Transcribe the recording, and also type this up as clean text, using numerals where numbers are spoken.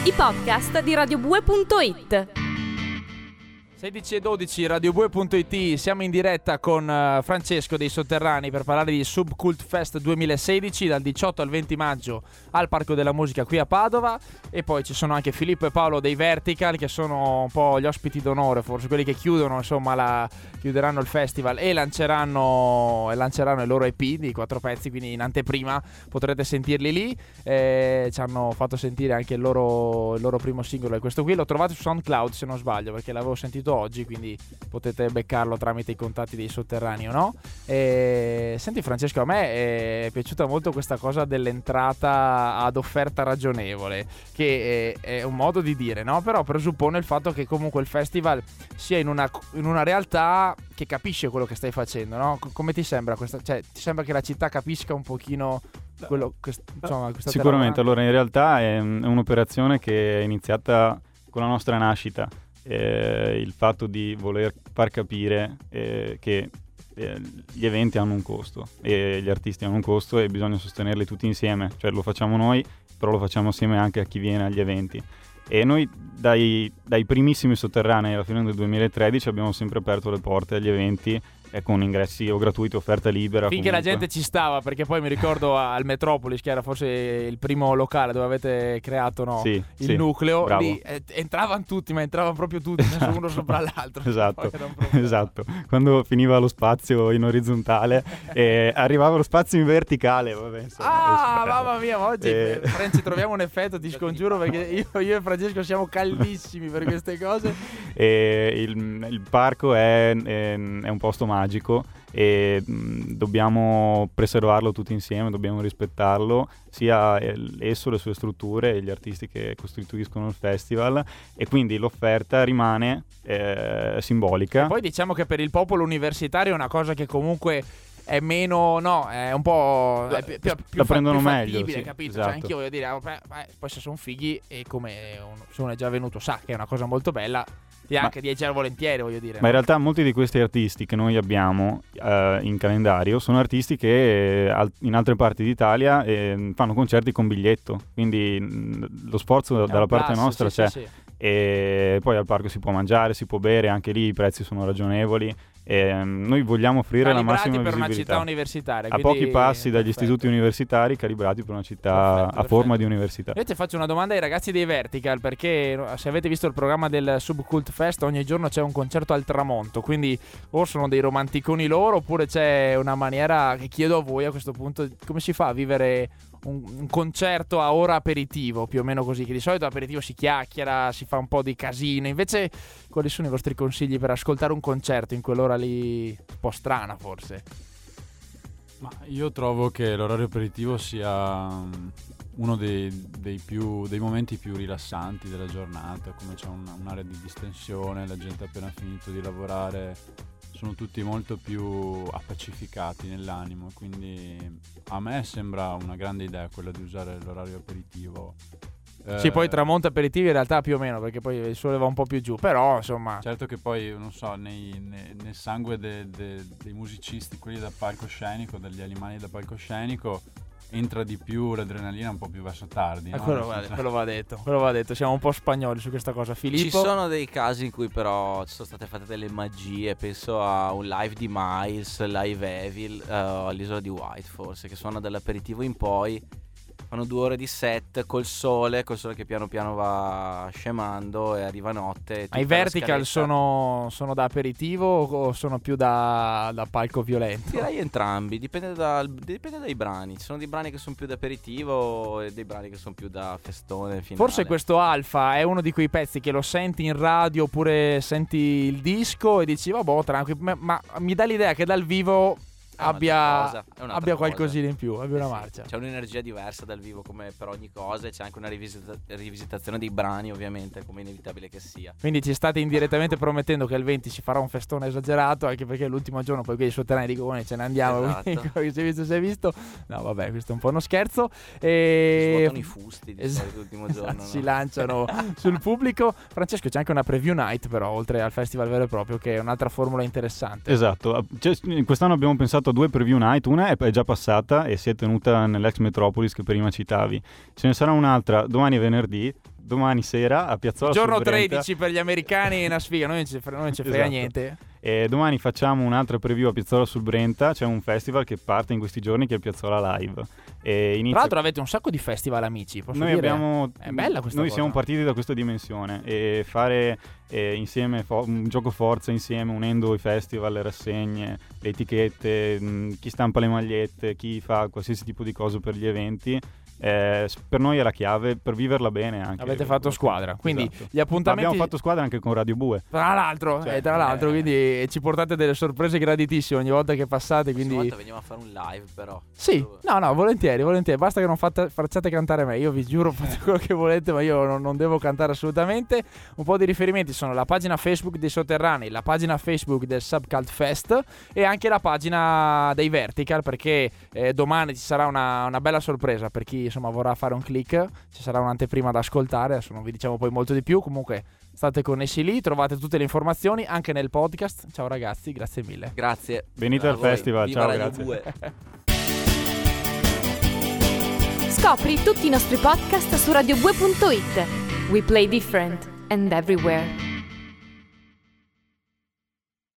I podcast di radiobue.it. 16:12 radiobue.it, siamo in diretta con Francesco dei Sotterranei per parlare di Subcult Fest 2016 dal 18 al 20 maggio al Parco della Musica qui a Padova, e poi ci sono anche Filippo e Paolo dei Vertical che sono un po' gli ospiti d'onore, forse quelli che chiudono, insomma, chiuderanno il festival e lanceranno il loro EP di 4 pezzi, quindi in anteprima potrete sentirli lì. Ci hanno fatto sentire anche il loro primo singolo, e questo qui lo trovate su SoundCloud se non sbaglio, perché l'avevo sentito oggi, quindi potete beccarlo tramite i contatti dei Sotterranei, no? Senti Francesco, a me è piaciuta molto questa cosa dell'entrata ad offerta ragionevole, che è un modo di dire, no? Però presuppone il fatto che comunque il festival sia in una realtà che capisce quello che stai facendo, no? Come ti sembra questa? Cioè, ti sembra che la città capisca un pochino quello che, insomma, sicuramente. Allora, in realtà è un'operazione che è iniziata con la nostra nascita. Il fatto di voler far capire che gli eventi hanno un costo e gli artisti hanno un costo e bisogna sostenerli tutti insieme, cioè lo facciamo noi, però lo facciamo assieme anche a chi viene agli eventi. E noi dai primissimi Sotterranei alla fine del 2013 abbiamo sempre aperto le porte agli eventi con ingressi o gratuiti, offerta libera. Finché comunque la gente ci stava, perché poi mi ricordo al Metropolis, che era forse il primo locale dove avete creato il nucleo, bravo. Lì entravano tutti, ma entravano proprio tutti, nessuno uno sopra l'altro. Esatto. Quando finiva lo spazio in orizzontale arrivava lo spazio in verticale, vabbè, insomma, mamma mia, ma oggi ci troviamo un effetto, ti scongiuro, perché io e Francesco siamo caldissimi per queste cose. Il parco è un posto magico e dobbiamo preservarlo tutti insieme, dobbiamo rispettarlo, sia esso, le sue strutture e gli artisti che costituiscono il festival, e quindi l'offerta rimane simbolica. E poi diciamo che per il popolo universitario è una cosa che comunque è meno, è un po' la prendono più meglio, fattibile, sì, capito? esatto. Cioè, anch'io voglio dire, poi se sono fighi, e come se uno è già venuto sa che è una cosa molto bella, ti anche dice volentieri, voglio dire. Ma in realtà molti di questi artisti che noi abbiamo in calendario sono artisti che in altre parti d'Italia fanno concerti con biglietto, quindi lo sforzo dalla parte nostra c'è. Sì. E poi al parco si può mangiare, si può bere, anche lì i prezzi sono ragionevoli. Noi vogliamo offrire la massima visibilità per una città universitaria, a pochi passi dagli istituti universitari, calibrati per una città a forma di università. Io ti faccio una domanda ai ragazzi dei Vertical, perché se avete visto il programma del Subcult Fest, ogni giorno c'è un concerto al tramonto, quindi o sono dei romanticoni loro, oppure c'è una maniera che chiedo a voi a questo punto: come si fa a vivere un concerto a ora aperitivo, più o meno così, che di solito aperitivo si chiacchiera, si fa un po' di casino, invece quali sono i vostri consigli per ascoltare un concerto in quell'ora lì un po' strana forse? Ma io trovo che l'orario aperitivo sia uno dei momenti più rilassanti della giornata, come c'è un'area di distensione, la gente ha appena finito di lavorare, sono tutti molto più appacificati nell'animo, quindi a me sembra una grande idea quella di usare l'orario aperitivo. Sì, poi tramonto aperitivi in realtà più o meno, perché poi il sole va un po' più giù, però insomma. Certo che poi, non so, nel sangue dei musicisti, quelli da palcoscenico, degli animali da palcoscenico, entra di più l'adrenalina un po' più verso tardi, no? Quello va detto, siamo un po' spagnoli su questa cosa. Filippo? Ci sono dei casi in cui però ci sono state fatte delle magie, penso a un live di Miles, Live Evil, all'isola di White forse, che suona dall'aperitivo in poi, fanno 2 ore di set col sole che piano piano va scemando e arriva notte. Ma i Vertical sono da aperitivo o sono più da palco violento? Direi entrambi, dipende dai brani. Ci sono dei brani che sono più da aperitivo e dei brani che sono più da festone finale. Forse questo Alfa è uno di quei pezzi che lo senti in radio oppure senti il disco e dici vabbè, tranquillo, ma mi dà l'idea che dal vivo abbia qualcosina in più, abbia una marcia. C'è un'energia diversa dal vivo, come per ogni cosa, e c'è anche una rivisitazione dei brani, ovviamente, come inevitabile che sia. Quindi ci state indirettamente promettendo che il 20 si farà un festone esagerato, anche perché l'ultimo giorno poi quelli Sotterranei dicono ce ne andiamo. Esatto. Si è visto. No vabbè, questo è un po' uno scherzo. Svuotano i fusti l'ultimo giorno, no? Si lanciano sul pubblico. Francesco, c'è anche una preview night però, oltre al festival vero e proprio, che è un'altra formula interessante. Esatto, quest'anno abbiamo pensato a 2 preview night, una è già passata e si è tenuta nell'ex Metropolis che prima citavi, ce ne sarà un'altra domani e venerdì, domani sera a Piazzola Giorno sul Brenta. 13 per gli americani è una sfiga, noi non ci frega Esatto. niente. E domani facciamo un'altra preview a Piazzola sul Brenta, c'è un festival che parte in questi giorni che è il Piazzola Live. E Tra l'altro avete un sacco di festival, amici, posso noi dire? abbiamo, è bella questa noi cosa. siamo partiti da questa dimensione e fare insieme un gioco forza insieme, unendo i festival, le rassegne, le etichette, chi stampa le magliette, chi fa qualsiasi tipo di cosa per gli eventi. Per noi è la chiave per viverla bene anche. Avete fatto squadra, quindi Esatto. gli appuntamenti Abbiamo fatto squadra anche con Radio Bue. tra l'altro, quindi ci portate delle sorprese graditissime ogni volta che passate, quindi Questa volta veniamo a fare un live però. sì, no, volentieri, basta che non facciate cantare me, io vi giuro fate quello che volete, ma io non devo cantare assolutamente. Un po' di riferimenti sono la pagina Facebook dei Sotterranei, la pagina Facebook del Subcult Fest e anche la pagina dei Vertical, perché domani ci sarà una bella sorpresa per chi insomma vorrà fare un click, ci sarà un'anteprima da ascoltare, adesso non vi diciamo poi molto di più, comunque state connessi lì, trovate tutte le informazioni anche nel podcast. Ciao ragazzi, grazie mille. Grazie. Venite al A voi. festival, Viva ciao, Radio grazie. Bue. Scopri tutti i nostri podcast su radiobue.it. We play different and everywhere.